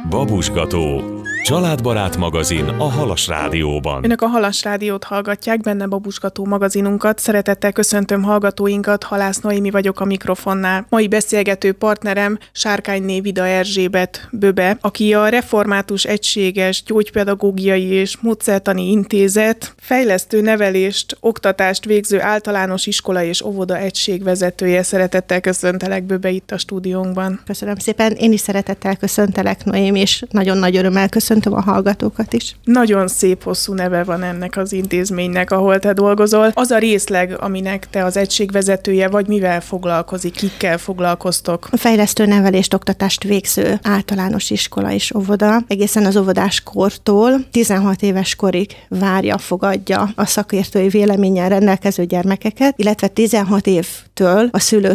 Babusgató. Családbarát magazin a Halas Rádióban. Önök a Halas Rádiót hallgatják, benne Babusgató magazinunkat. Szeretettel köszöntöm hallgatóinkat, Halász Noémi vagyok a mikrofonnál. Mai beszélgető partnerem Sárkányné Vida Erzsébet Böbe, aki a Református Egységes Gyógypedagógiai és Módszertani Intézet fejlesztő nevelést, oktatást végző általános iskola és óvoda egység vezetője. Szeretettel köszöntelek, Böbe, itt a stúdiónkban. Köszönöm szépen, én is szeretettel köszöntelek, Noémi, és nagyon nagy örömmel köszöntöm a hallgatókat is. Nagyon szép hosszú neve van ennek az intézménynek, ahol te dolgozol. Az a részleg, aminek te az egység vezetője vagy, mivel foglalkozik, kikkel foglalkoztok? A fejlesztő nevelést, oktatást végző általános iskola és óvoda egészen az óvodás kortól 16 éves korig várja, fogadja a szakértői véleménnyel rendelkező gyermekeket, illetve 16 évtől a szülő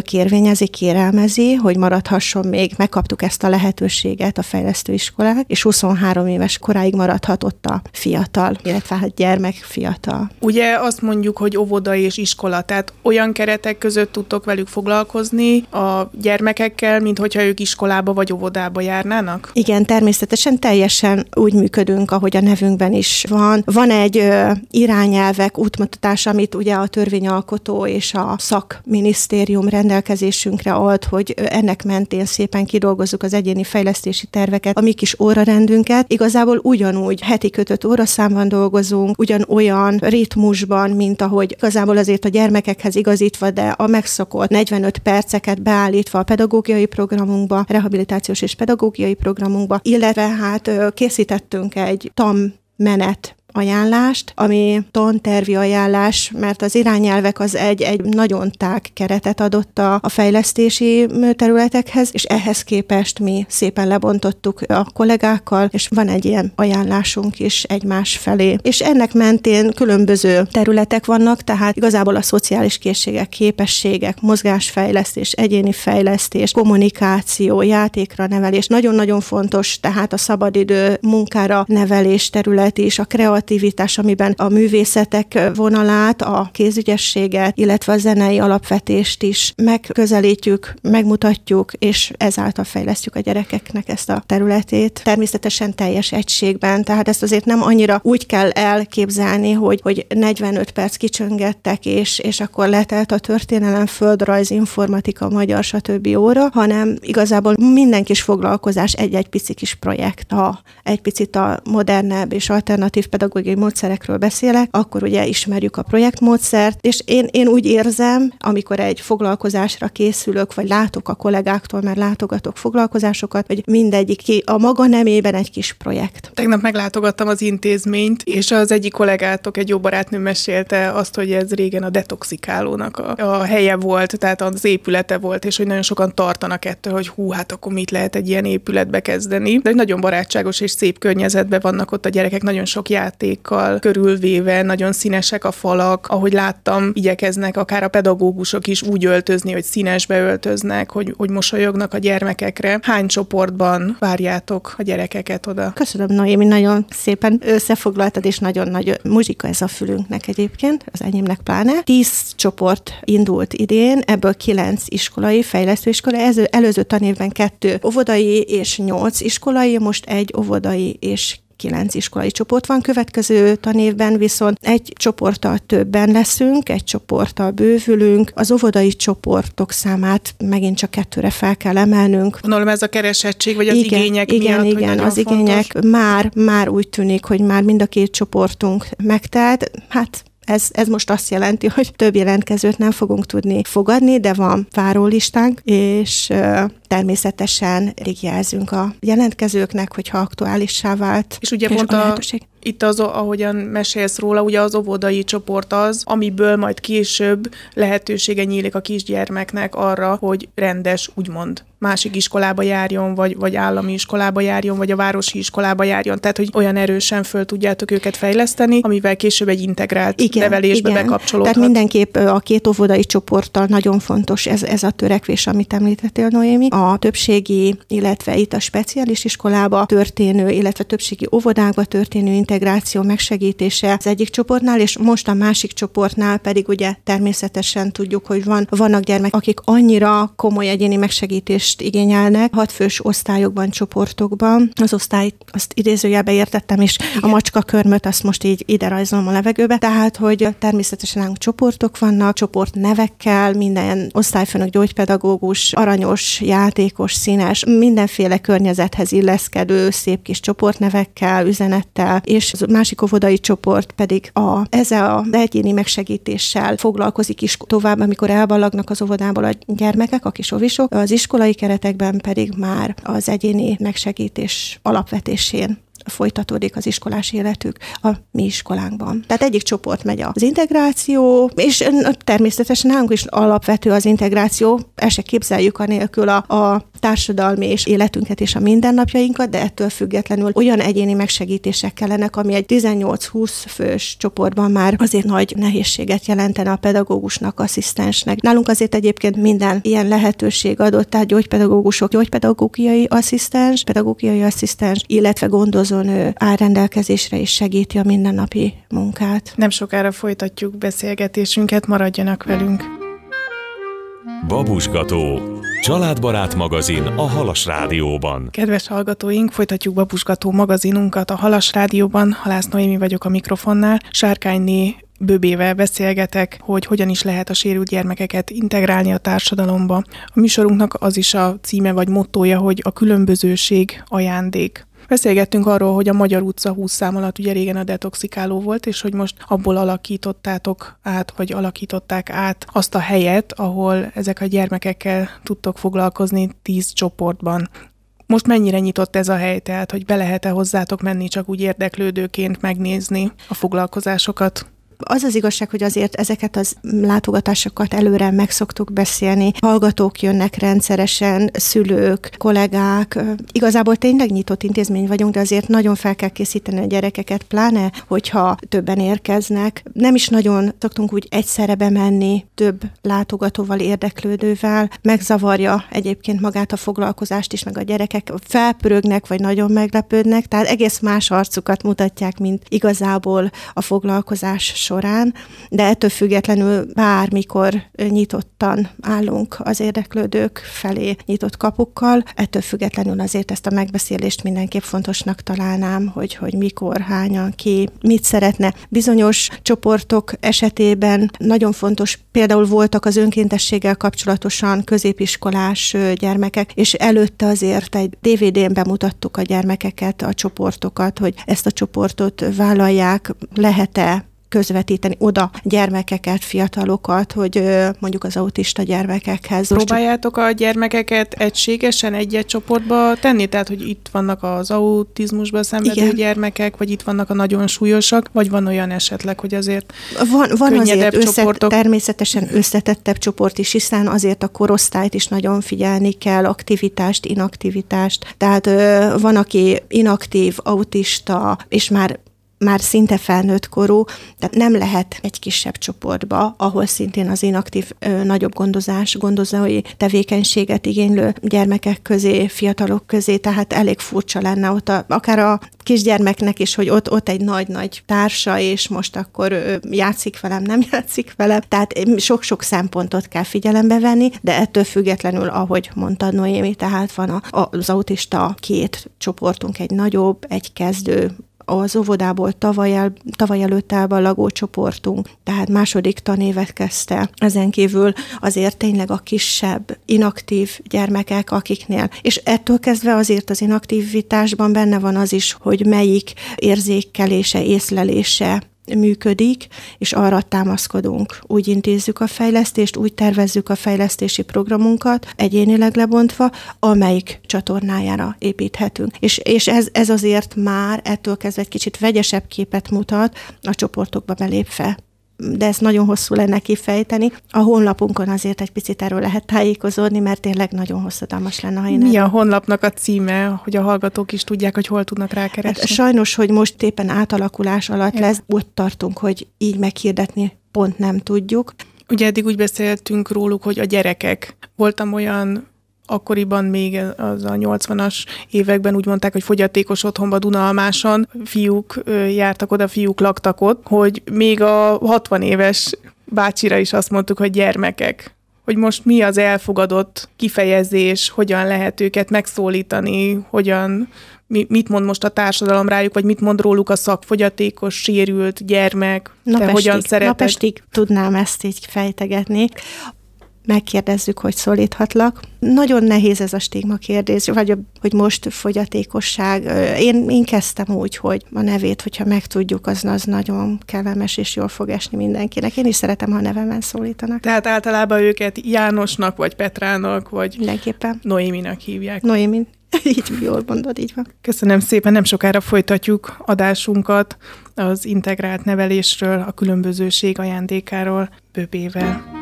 kérelmezi, hogy maradhasson még. Megkaptuk ezt a lehetőséget a fejlesztő iskolák, és 23 éves koráig maradhatott a fiatal, illetve hát gyermek fiatal. Ugye azt mondjuk, hogy óvoda és iskola, tehát olyan keretek között tudtok velük foglalkozni a gyermekekkel, mint hogyha ők iskolába vagy óvodába járnának? Igen, természetesen teljesen úgy működünk, ahogy a nevünkben is van. Van egy irányelvek, útmutatás, amit ugye a törvényalkotó és a szakminisztérium rendelkezésünkre ad, hogy ennek mentén szépen kidolgozzuk az egyéni fejlesztési terveket, a mi kis órarendünket. Igazából ugyanúgy heti kötött óraszámban dolgozunk, ugyanolyan ritmusban, mint ahogy igazából azért a gyermekekhez igazítva, de a megszokott 45 perceket beállítva a pedagógiai programunkba, rehabilitációs és pedagógiai programunkba, illetve hát készítettünk egy tanmenet ajánlást, ami tantervi ajánlás, mert az irányelvek az egy nagyon tág keretet adott a fejlesztési területekhez, és ehhez képest mi szépen lebontottuk a kollégákkal, és van egy ilyen ajánlásunk is egymás felé. És ennek mentén különböző területek vannak, tehát igazából a szociális készségek, képességek, mozgásfejlesztés, egyéni fejlesztés, kommunikáció, játékra nevelés, nagyon-nagyon fontos, tehát a szabadidő munkára nevelés terület is, a kreativitás, amiben a művészetek vonalát, a kézügyességet, illetve a zenei alapvetést is megközelítjük, megmutatjuk, és ezáltal fejlesztjük a gyerekeknek ezt a területét. Természetesen teljes egységben, tehát ezt azért nem annyira úgy kell elképzelni, hogy 45 perc kicsöngettek, és akkor letelt a történelem, földrajz, informatika, magyar, stb. Óra, hanem igazából minden kis foglalkozás egy-egy pici kis projekt. Ha egy picit a modernebb és alternatív pedagógiai módszerekről beszélek, akkor ugye ismerjük a projektmódszert, és én úgy érzem, amikor egy foglalkozásra készülök, vagy látok a kollégáktól, mert látogatok foglalkozásokat, hogy mindegyik a maga nemében egy kis projekt. Tegnap meglátogattam az intézményt, és az egyik kollégátok, egy jó barátnő mesélte azt, hogy ez régen a detoxikálónak a helye volt, tehát az épülete volt, és hogy nagyon sokan tartanak ettől, hogy hát akkor mit lehet egy ilyen épületbe kezdeni. De nagyon barátságos és szép környezetben vannak ott a gyerekek, nagyon sok játékkal körülvéve, nagyon színesek a falak, ahogy láttam, igyekeznek akár a pedagógusok is úgy öltözni, hogy színesbe öltöznek, hogy mosolyognak a gyermekekre. Hány csoportban várjátok a gyerekeket oda? Köszönöm, Noémi, nagyon szépen összefoglaltad, és nagyon nagy muzsika ez a fülünknek egyébként, az enyémnek pláne. 10 csoport indult idén, ebből 9 iskolai, fejlesztőiskola, előző tanévben 2 óvodai és 8 iskolai, most egy óvodai és 9 iskolai csoport van, következő tanévben viszont egy csoporttal többen leszünk, egy csoporttal bővülünk, az óvodai csoportok számát megint csak 2-re fel kell emelnünk. Gondolom ez a keresettség, vagy az igények miatt, Igen, az igények már úgy tűnik, hogy már mind a 2 csoportunk megtelt, hát ez most azt jelenti, hogy több jelentkezőt nem fogunk tudni fogadni, de van várólistánk, és természetesen jelzünk a jelentkezőknek, hogyha aktuálissá vált. És ugye pont itt ahogyan mesélsz róla, ugye az óvodai csoport az, amiből majd később lehetősége nyílik a kisgyermeknek arra, hogy rendes, úgymond másik iskolába járjon, vagy állami iskolába járjon, vagy a városi iskolába járjon. Tehát, hogy olyan erősen föl tudjátok őket fejleszteni, amivel később egy integrált nevelésbe bekapcsolódhat. Tehát mindenképp a 2 óvodai csoporttal nagyon fontos ez a törekvés, amit említettél, Noémi. A többségi, illetve itt a speciális iskolába történő, illetve többségi óvodákba történő integráció megsegítése az egyik csoportnál, és most a másik csoportnál pedig ugye természetesen tudjuk, hogy vannak gyermekek, akik annyira komoly egyéni megsegítés tanítást igényelnek, 6 fős osztályokban, csoportokban. Az osztály, azt idézőjelbe értettem, és a macskakörmöt azt most így ide rajzolom a levegőbe. Tehát, hogy természetesen nálunk csoportok vannak, csoportnevekkel, minden osztályfőnök, gyógypedagógus, aranyos, játékos, színes, mindenféle környezethez illeszkedő, szép kis csoportnevekkel, üzenettel, és az másik óvodai csoport pedig ezzel az egyéni megsegítéssel foglalkozik is tovább, amikor elballagnak az óvodából a gyermekek, a kis ovisok, az iskolai keretekben pedig már az egyéni megsegítés alapvetésén folytatódik az iskolás életük a mi iskolánkban. Tehát egyik csoport megy az integráció, és természetesen nálunk is alapvető az integráció, el se képzeljük anélkül a társadalmi és életünket és a mindennapjainkat, de ettől függetlenül olyan egyéni megsegítések kellenek, ami egy 18-20 fős csoportban már azért nagy nehézséget jelentene a pedagógusnak, asszisztensnek. Nálunk azért egyébként minden ilyen lehetőség adott, tehát gyógypedagógusok, gyógypedagógiai asszisztens, illetve gondozónő áll rendelkezésre és segíti a mindennapi munkát. Nem sokára folytatjuk beszélgetésünket, maradjanak velünk. Babusgató. Családbarát magazin a Halas Rádióban. Kedves hallgatóink, folytatjuk Babusgató magazinunkat a Halas Rádióban. Halász Noémi vagyok a mikrofonnál. Sárkányné Böbével beszélgetek, hogy hogyan is lehet a sérült gyermekeket integrálni a társadalomba. A műsorunknak az is a címe vagy mottója, hogy a különbözőség ajándék. Beszélgettünk arról, hogy a Magyar utca 20 szám alatt ugye régen a detoxikáló volt, és hogy most abból alakították át azt a helyet, ahol ezek a gyermekekkel tudtok foglalkozni 10 csoportban. Most mennyire nyitott ez a hely, tehát hogy be lehet-e hozzátok menni csak úgy érdeklődőként megnézni a foglalkozásokat? Az az igazság, hogy azért ezeket az látogatásokat előre meg szoktuk beszélni. Hallgatók jönnek rendszeresen, szülők, kollégák. Igazából tényleg nyitott intézmény vagyunk, de azért nagyon fel kell készíteni a gyerekeket, pláne, hogyha többen érkeznek. Nem is nagyon szoktunk úgy egyszerre bemenni több látogatóval, érdeklődővel. Megzavarja egyébként magát a foglalkozást is, meg a gyerekek felpörögnek, vagy nagyon meglepődnek, tehát egész más arcukat mutatják, mint igazából a foglalkozás során, de ettől függetlenül bármikor nyitottan állunk az érdeklődők felé nyitott kapukkal, ettől függetlenül azért ezt a megbeszélést mindenképp fontosnak találnám, hogy mikor, hányan, ki, mit szeretne. Bizonyos csoportok esetében nagyon fontos, például voltak az önkéntességgel kapcsolatosan középiskolás gyermekek, és előtte azért egy DVD-n bemutattuk a gyermekeket, a csoportokat, hogy ezt a csoportot vállalják, lehet-e közvetíteni oda gyermekeket, fiatalokat, hogy mondjuk az autista gyermekekhez. Próbáljátok a gyermekeket egységesen egy-egy csoportba tenni? Tehát, hogy itt vannak az autizmusban szenvedő gyermekek, vagy itt vannak a nagyon súlyosak, vagy van olyan esetleg, hogy azért van könnyedebb azért csoportok? Természetesen összetettebb csoport is, hiszen azért a korosztályt is nagyon figyelni kell, aktivitást, inaktivitást. Tehát van, aki inaktív, autista, és már szinte felnőtt korú, tehát nem lehet egy kisebb csoportba, ahol szintén az inaktív, nagyobb gondozói tevékenységet igénylő gyermekek közé, fiatalok közé, tehát elég furcsa lenne ott akár a kisgyermeknek is, hogy ott egy nagy-nagy társa, és most akkor játszik velem, nem játszik velem. Tehát sok-sok szempontot kell figyelembe venni, de ettől függetlenül, ahogy mondtad, Noémi, tehát van az autista 2 csoportunk, egy nagyobb, egy kezdő, az óvodából tavaly előtt elballagó csoportunk, tehát második tanévet kezdte. Ezen kívül azért tényleg a kisebb, inaktív gyermekek, akiknél. És ettől kezdve azért az inaktivitásban benne van az is, hogy melyik érzékelése, észlelése működik, és arra támaszkodunk. Úgy intézzük a fejlesztést, úgy tervezzük a fejlesztési programunkat, egyénileg lebontva, amelyik csatornájára építhetünk. És ez azért már ettől kezdve egy kicsit vegyesebb képet mutat a csoportokba belépve. De ezt nagyon hosszú lenne kifejteni. A honlapunkon azért egy picit erről lehet tájékozódni, mert tényleg nagyon hosszadalmas lenne, ha én Mi a honlapnak a címe, hogy a hallgatók is tudják, hogy hol tudnak rákeresni? Hát sajnos, hogy most éppen átalakulás alatt lesz, ott tartunk, hogy így meghirdetni pont nem tudjuk. Ugye eddig úgy beszéltünk róluk, hogy a gyerekek. Voltam olyan akkoriban még az a 80-as években úgy mondták, hogy fogyatékos otthonba Dunalmáson fiúk jártak oda, fiúk laktak ott, hogy még a 60 éves bácsira is azt mondtuk, hogy gyermekek. hogy most mi az elfogadott kifejezés, hogyan lehet őket megszólítani, mit mond most a társadalom rájuk, vagy mit mond róluk a szakfogyatékos, sérült gyermek, hogyan szereted? Napestig tudnám ezt így fejtegetni. Megkérdezzük, hogy szólíthatlak. Nagyon nehéz ez a stigma kérdés, vagy hogy most fogyatékosság. Én kezdtem úgy, hogy a nevét, hogyha megtudjuk, az nagyon kellemes és jól fog esni mindenkinek. Én is szeretem, ha a nevemen szólítanak. Tehát általában őket Jánosnak, vagy Petrának, vagy mindenképpen Noéminak hívják. Noémin. Így jól mondod, így van. Köszönöm szépen, nem sokára folytatjuk adásunkat az integrált nevelésről, a különbözőség ajándékáról Böbével.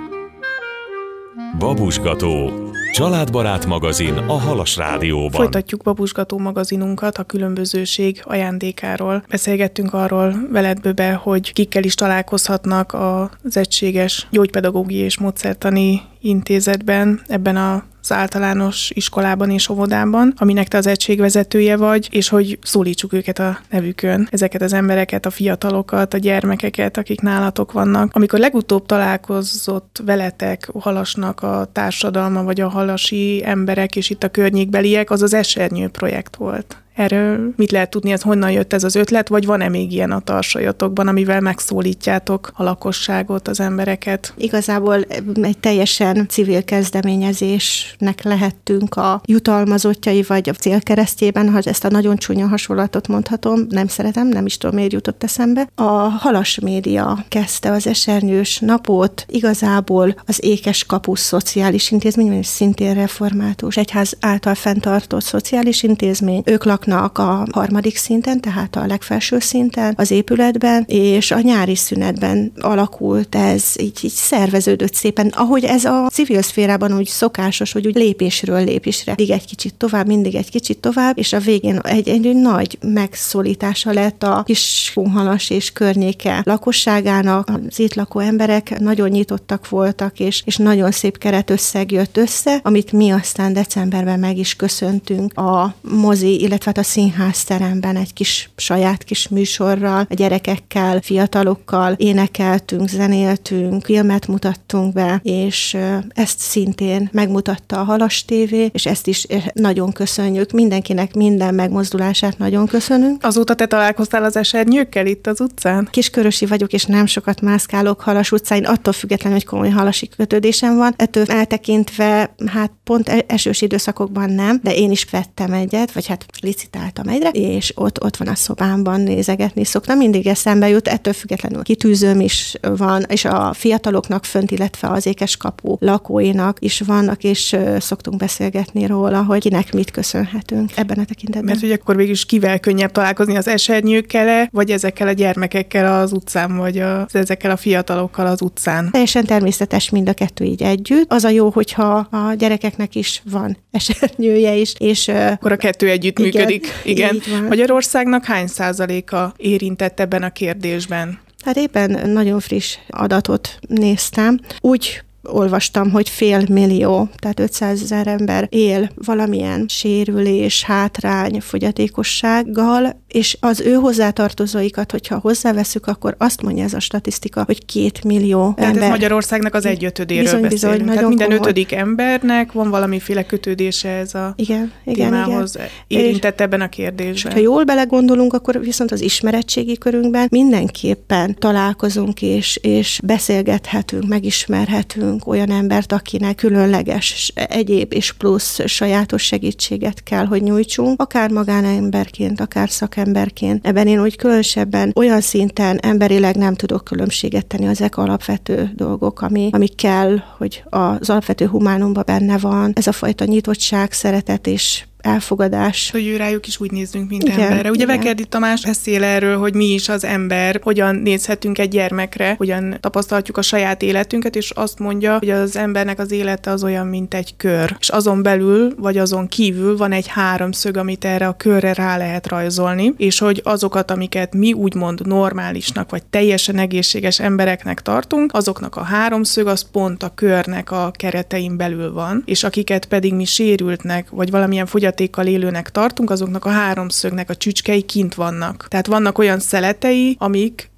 Babusgató. Családbarát magazin a Halas Rádióban. Folytatjuk Babusgató magazinunkat a különbözőség ajándékáról. Beszélgettünk arról veled, Böbe, hogy kikkel is találkozhatnak az egységes gyógypedagógiai és módszertani intézetben, ebben az általános iskolában és óvodában, aminek te az egységvezetője vagy, és hogy szólítsuk őket a nevükön, ezeket az embereket, a fiatalokat, a gyermekeket, akik nálatok vannak. Amikor legutóbb találkozott veletek Halasnak a társadalma, vagy a halasi emberek, és itt a környékbeliek, az Esernyő projekt volt. Erről mit lehet tudni, ez honnan jött ez az ötlet, vagy van-e még ilyen a tarsajatokban, amivel megszólítjátok a lakosságot, az embereket? Igazából egy teljesen civil kezdeményezésnek lehettünk a jutalmazottjai, vagy a célkeresztjében, ha ezt a nagyon csúnya hasonlatot mondhatom, nem szeretem, nem is tudom, miért jutott eszembe. A Halas Média kezdte az esernyős napot, igazából az Ékes Kapusz Szociális Intézmény, szintén református egyház által fenntartott szociális intézmény. Ők laknak a harmadik szinten, tehát a legfelső szinten az épületben, és a nyári szünetben alakult ez, így szerveződött szépen, ahogy ez a civil szférában úgy szokásos, hogy úgy lépésről lépésre, mindig egy kicsit tovább, és a végén egy nagy megszólítása lett a Kiskunhalas és környéke lakosságának. Az itt lakó emberek nagyon nyitottak voltak, és nagyon szép keretösszeg jött össze, amit mi aztán decemberben meg is köszöntünk a mozi, illetve a színházteremben egy saját kis műsorral, a gyerekekkel, fiatalokkal énekeltünk, zenéltünk, filmet mutattunk be, és ezt szintén megmutatta a Halas TV, és ezt is nagyon köszönjük. Mindenkinek minden megmozdulását nagyon köszönünk. Azóta te találkoztál az esernyőkkel itt az utcán? Kiskörösi vagyok, és nem sokat mászkálok Halas utcáin, attól függetlenül, hogy komoly halasi kötődésem van. Ettől eltekintve, hát pont esős időszakokban nem, de én is vettem egyet, vagy hát licitáltam egyre, és ott van a szobámban, nézegetni szoktam. Mindig eszembe jut, ettől függetlenül kitűzőm is van, és a fiataloknak fönt, illetve az Ékes Kapu lakóinak is vannak, és szoktunk beszélgetni róla, hogy kinek mit köszönhetünk ebben a tekintetben. Mert hogy akkor végül is kivel könnyebb találkozni, az esernyőkkel, vagy ezekkel a gyermekekkel az utcán, vagy ezekkel a fiatalokkal az utcán? Teljesen természetes mind a kettő így együtt. Az a jó, hogyha a gyerekeknek is van esernyője is, és akkor a kettő együtt működik. Igen. Magyarországnak hány százaléka érintett ebben a kérdésben? Hát éppen nagyon friss adatot néztem. Úgy olvastam, hogy 500 000, tehát 500 000 ember él valamilyen sérülés, hátrány, fogyatékossággal, és az ő hozzátartozóikat, hogyha hozzáveszünk, akkor azt mondja ez a statisztika, hogy 2 millió tehát ember. Ez Magyarországnak az 1/5-éről beszélünk. Tehát minden 5. embernek van valamiféle kötődése ez a témához, érintett ebben a kérdésben. És ha jól belegondolunk, akkor viszont az ismeretségi körünkben mindenképpen találkozunk, és beszélgethetünk, megismerhetünk olyan embert, akinek különleges egyéb és plusz sajátos segítséget kell, hogy nyújtsunk, akár magánemberként, akár szakemberként. Ebben én úgy különösebben olyan szinten emberileg nem tudok különbséget tenni, ezek alapvető dolgok, ami kell, hogy az alapvető humánumban benne van, ez a fajta nyitottság, szeretet és elfogadás. Hogy rájuk is úgy nézzünk, mint emberre. Ugye Vekerdi Tamás beszél erről, hogy mi is az ember, hogyan nézhetünk egy gyermekre, hogyan tapasztalhatjuk a saját életünket, és azt mondja, hogy az embernek az élete az olyan, mint egy kör. És azon belül, vagy azon kívül van egy háromszög, amit erre a körre rá lehet rajzolni, és hogy azokat, amiket mi úgymond normálisnak, vagy teljesen egészséges embereknek tartunk, azoknak a háromszög az pont a körnek a keretein belül van, és akiket pedig mi sérültnek, vagy valamilyen fogyatékkal élőnek tartunk, azoknak a háromszögnek a csücskei kint vannak. Tehát vannak olyan szeletei, amik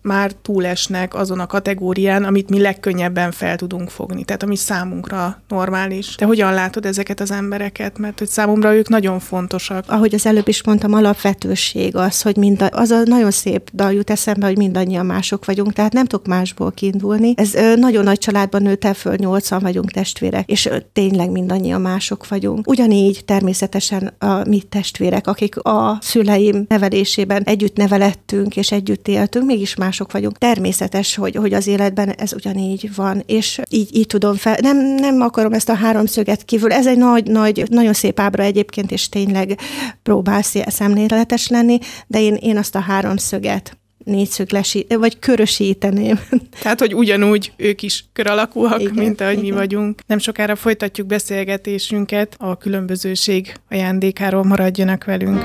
már túlesnek azon a kategórián, amit mi legkönnyebben fel tudunk fogni, tehát ami számunkra normális. Te hogyan látod ezeket az embereket? Mert hogy számomra ők nagyon fontosak. Ahogy az előbb is mondtam, alapvetőség az, hogy az a nagyon szép dal jut eszembe, hogy mindannyian mások vagyunk, tehát nem tudok másból kiindulni. Ez nagyon nagy családban nőttem föl, 8-an vagyunk testvérek, és tényleg mindannyian mások vagyunk. Ugyanígy természetesen a mi testvérek, akik a szüleim nevelésében együtt nevelettünk, és együtt éltünk, mégis mások vagyunk. Természetes, hogy az életben ez ugyanígy van, és így tudom fel. Nem akarom ezt a háromszöget kívül. Ez egy nagyon szép ábra egyébként, és tényleg próbálsz szemléletes lenni, de én azt a háromszöget vagy körösíteném. Tehát, hogy ugyanúgy ők is kör alakúak, mint ahogy mi vagyunk. Nem sokára folytatjuk beszélgetésünket, a különbözőség ajándékáról, maradjanak velünk.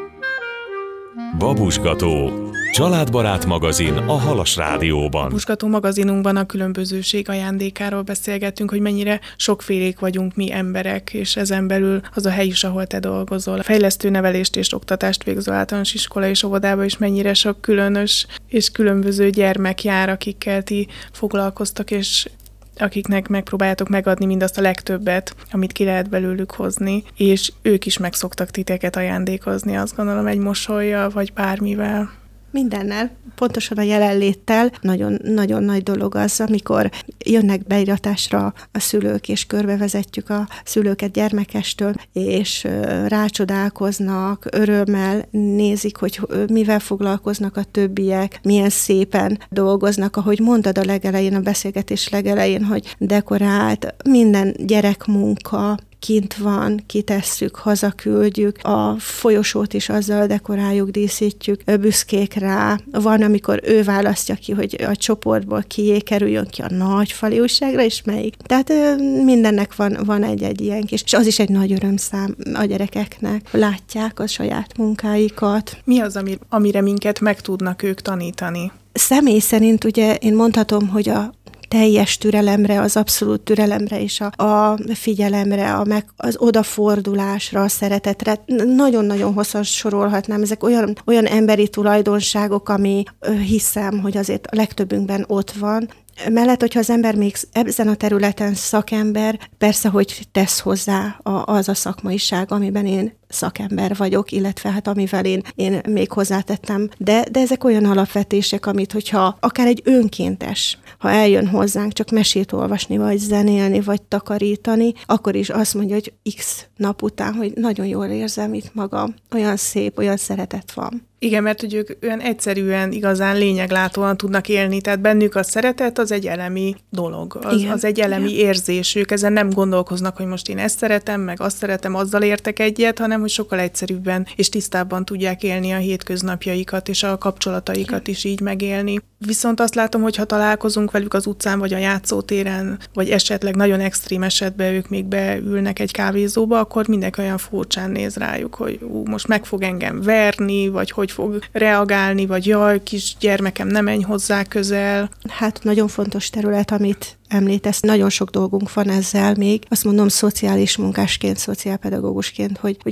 Babusgató. Családbarát magazin a Halas Rádióban. Babusgató magazinunkban a különbözőség ajándékáról beszélgetünk, hogy mennyire sokfélék vagyunk mi emberek, és ezen belül az a hely is, ahol te dolgozol. A fejlesztő nevelést és oktatást végző általános iskola és óvodában is mennyire sok különös és különböző gyermek jár, akikkel ti foglalkoztak, és akiknek megpróbáljátok megadni mindazt a legtöbbet, amit ki lehet belőlük hozni, és ők is meg szoktak titeket ajándékozni, azt gondolom, egy mosollyal, vagy bármivel. Mindennel, pontosan a jelenléttel. Nagyon nagy dolog az, amikor jönnek beiratásra a szülők, és körbevezetjük a szülőket gyermekestől, és rácsodálkoznak, örömmel nézik, hogy mivel foglalkoznak a többiek, milyen szépen dolgoznak, ahogy mondtad a legelején, a beszélgetés legelején, hogy dekorált, minden gyerekmunka, kint van, kitesszük, hazaküldjük, a folyosót is azzal dekoráljuk, díszítjük, büszkék rá. Van, amikor ő választja ki, hogy a csoportból kié kerüljön ki a nagyfali újságra, és melyik. Tehát mindennek van egy ilyen kis, és az is egy nagy örömszám a gyerekeknek. Látják a saját munkáikat. Mi az, amire minket meg tudnak ők tanítani? Személy szerint ugye én mondhatom, hogy a teljes türelemre, az abszolút türelemre és a figyelemre, az odafordulásra, a szeretetre. Nagyon-nagyon hosszan sorolhatnám. Ezek olyan emberi tulajdonságok, ami hiszem, hogy azért a legtöbbünkben ott van. Mellett, hogyha az ember még ezen a területen szakember, persze, hogy tesz hozzá az a szakmaiság, amiben én szakember vagyok, illetve hát amivel én még hozzátettem. De ezek olyan alapvetések, amit hogyha akár egy önkéntes, ha eljön hozzánk csak mesét olvasni, vagy zenélni, vagy takarítani, akkor is azt mondja, hogy X nap után, hogy nagyon jól érzem itt magam, olyan szép, olyan szeretet van. Igen, mert hogy ők olyan egyszerűen, igazán lényeglátóan tudnak élni, tehát bennük a szeretet az egy elemi dolog, az egy elemi érzés. Ők ezen nem gondolkoznak, hogy most én ezt szeretem, meg azt szeretem, azzal értek egyet, hanem hogy sokkal egyszerűbben és tisztábban tudják élni a hétköznapjaikat, és a kapcsolataikat is így megélni. Viszont azt látom, hogy ha találkozunk velük az utcán, vagy a játszótéren, vagy esetleg nagyon extrém esetben ők még beülnek egy kávézóba, akkor mindenki olyan furcsán néz rájuk, hogy most meg fog engem verni, vagy hogy fog reagálni, vagy jaj, kis gyermekem, ne menj hozzá közel. Hát nagyon fontos terület, amit említesz. Nagyon sok dolgunk van ezzel még. Azt mondom szociális munkásként, szociálpedagógusként, hogy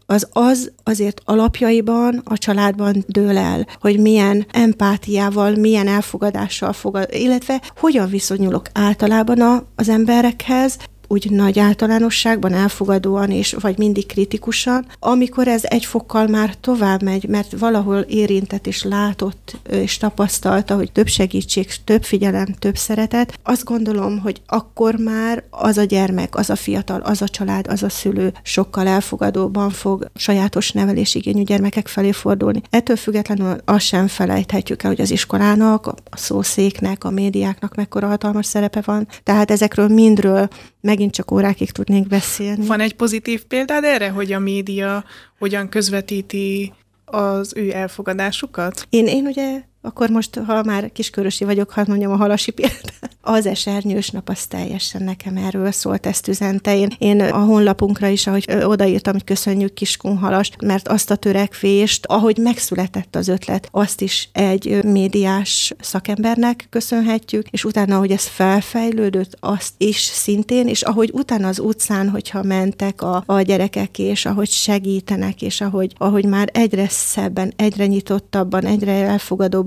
azért alapjaiban a családban dől el, hogy milyen empátiával, milyen elfogadással illetve hogyan viszonyulok általában az emberekhez, úgy nagy általánosságban, elfogadóan és vagy mindig kritikusan, amikor ez egy fokkal már tovább megy, mert valahol érintett és látott és tapasztalta, hogy több segítség, több figyelem, több szeretet, azt gondolom, hogy akkor már az a gyermek, az a fiatal, az a család, az a szülő sokkal elfogadóban fog sajátos nevelésigényű gyermekek felé fordulni. Ettől függetlenül azt sem felejthetjük el, hogy az iskolának, a szószéknek, a médiáknak mekkora hatalmas szerepe van. Tehát ezekről mindről megint csak órákig tudnék beszélni. Van egy pozitív példád erre, hogy a média hogyan közvetíti az ő elfogadásukat? Én ugye, akkor most, ha már kiskörösi vagyok, hadd mondjam a halasi példát. Az esernyős nap, az teljesen nekem erről szólt, ezt üzente. Én a honlapunkra is, ahogy odaírtam, hogy köszönjük Kiskunhalast, mert azt a törekvést, ahogy megszületett az ötlet, azt is egy médiás szakembernek köszönhetjük, és utána, ahogy ez felfejlődött, azt is szintén, és ahogy utána az utcán, hogyha mentek a gyerekek, és ahogy segítenek, és ahogy már egyre szebben, egyre nyitottabban, egyre elfogadóbban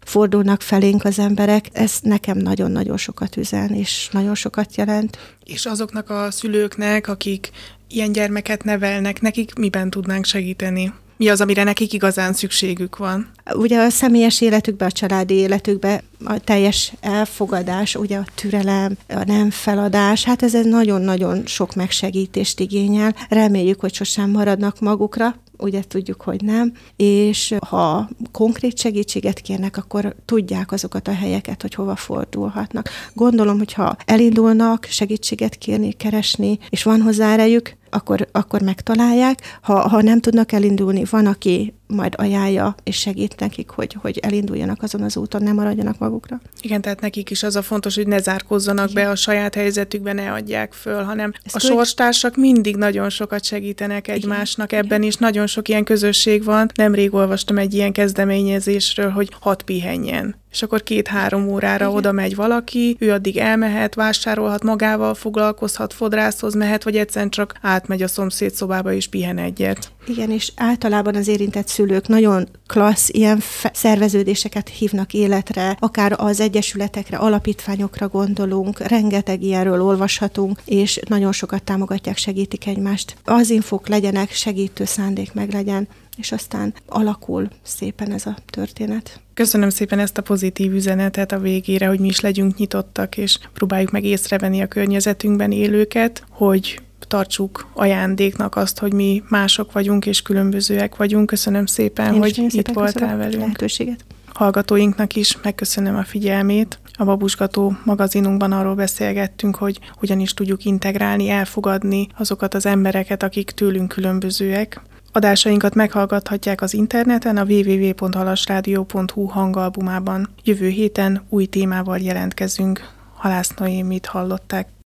fordulnak felénk az emberek. Ez nekem nagyon-nagyon sokat üzen, és nagyon sokat jelent. És azoknak a szülőknek, akik ilyen gyermeket nevelnek, nekik miben tudnánk segíteni? Mi az, amire nekik igazán szükségük van? Ugye a személyes életükben, a családi életükben a teljes elfogadás, ugye a türelem, a nem feladás, hát ez nagyon-nagyon sok megsegítést igényel. Reméljük, hogy sosem maradnak magukra, ugye tudjuk, hogy nem, és ha konkrét segítséget kérnek, akkor tudják azokat a helyeket, hogy hova fordulhatnak. Gondolom, hogyha elindulnak segítséget kérni, keresni, és van hozzá erejük, akkor megtalálják. Ha nem tudnak elindulni, van, aki majd ajánlja és segít nekik, hogy elinduljanak azon az úton, ne maradjanak magukra. Igen, tehát nekik is az a fontos, hogy ne zárkózzanak be a saját helyzetükbe, ne adják föl, hanem a sorstársak mindig nagyon sokat segítenek egymásnak ebben is. Nagyon sok ilyen közösség van. Nemrég olvastam egy ilyen kezdeményezésről, hogy 6 pihenjen. És akkor 2-3 órára oda megy valaki, ő addig elmehet, vásárolhat, magával foglalkozhat, fodrászhoz mehet, vagy egyszerűen csak átmegy a szomszéd szobába és pihen egyet. Igen, és általában az érintett szülők nagyon klassz ilyen szerveződéseket hívnak életre, akár az egyesületekre, alapítványokra gondolunk, rengeteg ilyenről olvashatunk, és nagyon sokat támogatják, segítik egymást. Az infók legyenek, segítő szándék meg legyen, és aztán alakul szépen ez a történet. Köszönöm szépen ezt a pozitív üzenetet a végére, hogy mi is legyünk nyitottak, és próbáljuk meg észrevenni a környezetünkben élőket, hogy tartsuk ajándéknak azt, hogy mi mások vagyunk és különbözőek vagyunk. Köszönöm szépen, hogy itt voltál velünk. Lehetőséget. Hallgatóinknak is megköszönöm a figyelmét. A Babusgató magazinunkban arról beszélgettünk, hogy hogyan is tudjuk integrálni, elfogadni azokat az embereket, akik tőlünk különbözőek. Adásainkat meghallgathatják az interneten, a www.halasradio.hu hangalbumában. Jövő héten új témával jelentkezünk. Halász Noémit hallották.